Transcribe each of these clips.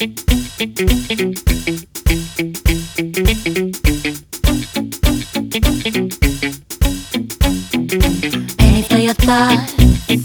Penny for your thoughts,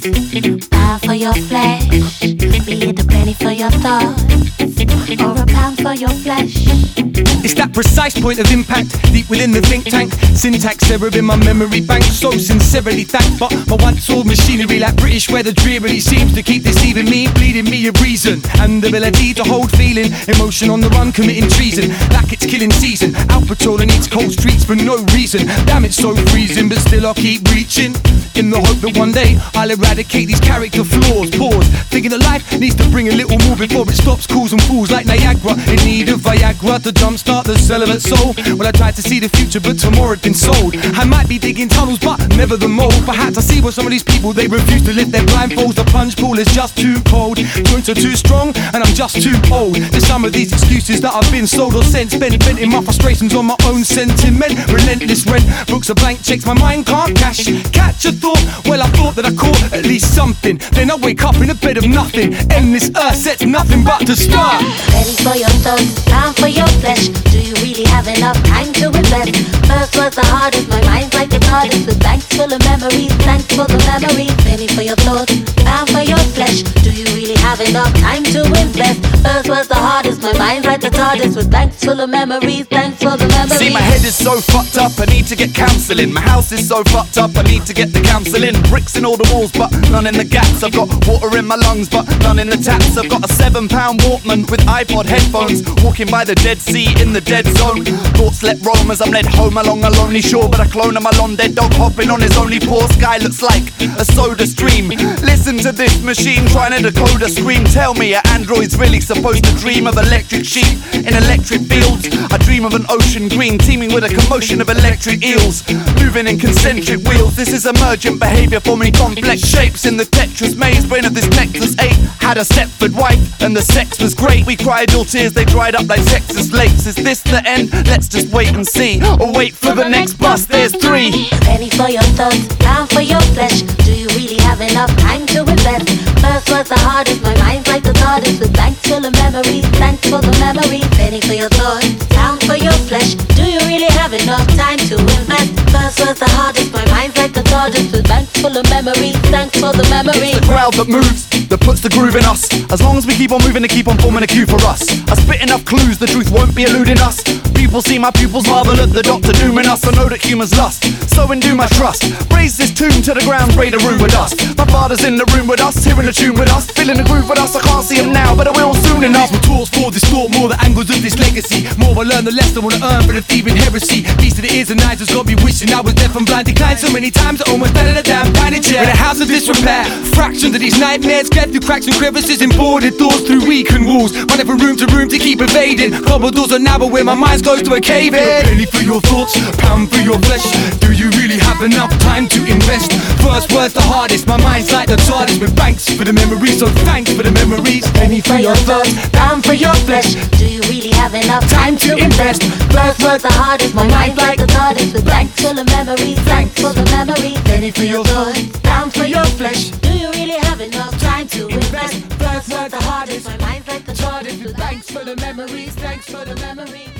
pound for your flesh. Be it a penny for your thoughts, or a pound for your flesh. It's that precise point of impact, deep within the think tank. Syntax error in my memory bank, so sincerely thanked. But my once-old machinery, like British weather, drearily seems to keep deceiving me, bleeding me of reason and the ability to hold feeling. Emotion on the run, committing treason, like it's killing season. Out patrolling its cold streets for no reason. Damn, it's so freezing, but still I'll keep reaching, in the hope that one day I'll eradicate these character flaws. Pause, thinking that life needs to bring a little more before it stops. Cools and fools like Niagara, in need of Viagra to jumpstart the celibate soul. Well, I tried to see the future, but tomorrow had been sold. I might be digging tunnels, but never the mold. Perhaps I see what some of these people, they refuse to lift their blindfolds. The plunge pool is just too cold, joints are too strong, and I'm just too old. There's some of these excuses that I've been sold or sent, spent venting my frustrations on my own sentiment. Relentless rent, books are blank checks my mind can't cash. Catch a thought, well I thought that I caught at least something. Then I wake up in a bed of nothing, and this earth sets nothing but to start. Penny for your thoughts, pound for your flesh. Do you really have enough time to invest? First was the hardest, my mind's like the hardest, with banks full of memories, thanks for the memories. Penny for your thoughts, pound for your flesh. Do you really have enough time to invest? First was the hardest, my mind's like the hardest, with banks full of memories, thanks for the memories. See, my head is so fucked up, I need to get counselling. My house is so fucked up, I need to get the counselling. Bricks in all the walls, but none in the gaps. I've got water in my lungs, but none in the taps. I've got a £7 Walkman with iPod headphones, walking by the Dead Sea in the dead zone. Thoughts let roam as I'm led home along a lonely shore, but a clone of my long dead dog hopping on his only paw. Sky looks like a soda stream. Listen to this machine trying to decode a scream. Tell me, are androids really supposed to dream of electric sheep in electric fields? I dream of an ocean green teeming with a commotion of electric eels, moving in concentric wheels. This is emergent behaviour forming complex shapes in the Tetris maze. Brain of this necklace ape had a Stepford wife, and the sex was great. We cried all tears, they dried up like Texas lakes. Is this the end? Let's just wait and see, or wait for the next bus. There's three. Penny for your thoughts, pound for your flesh. Do you really have enough time to invest? First was the hardest, my mind's like the hardest, with banks full of memories, thanks for the memory. Penny for your thoughts, pound for your flesh. Do you really have enough time to invest? First was the hardest, my mind's like the hardest, with banks full of memories, thanks for the memory. It's the crowd that moves, that puts the groove in us. As long as we keep on moving, they keep on forming a cue for us. I spit enough clues, the truth won't be eluding us. People see my pupils marvel at the Doctor Doom in us. I know that humans lust, so in doom I trust. Raise this tune to the ground, raid a room with us. My father's in the room with us, hearing the tune with us, feeling the groove with us. I can't see him now, but I will soon enough. These tools for this thought, more the angles of this legacy. More I learn, the less I wanna earn for the thieving heresy. These to the ears and eyes has got me wishing I was deaf and blind. Declined so many times I almost died in a damn tiny chair. In a house of disrepair, fractions of these nightmares, cleft through cracks and crevices and boarded doors through weakened walls. Running from room to keep evading. Cobbled doors are narrow where my mind's close to a cave in. Penny for your thoughts, pound for your flesh. Do you really have enough time to invest? First word's the hardest, my mind's like the TARDIS, with banks for the memories, so thanks for the memories. Penny for your thoughts, pound for your flesh. Do you really have enough time to invest? First word's the hardest, my mind's like the TARDIS, with banks full of memories, thanks for the memories. Penny for your thoughts, pound for your flesh. Do you really have enough time to invest? First word's the hardest, my mind's like the TARDIS, with banks full of memories, thanks for the memories.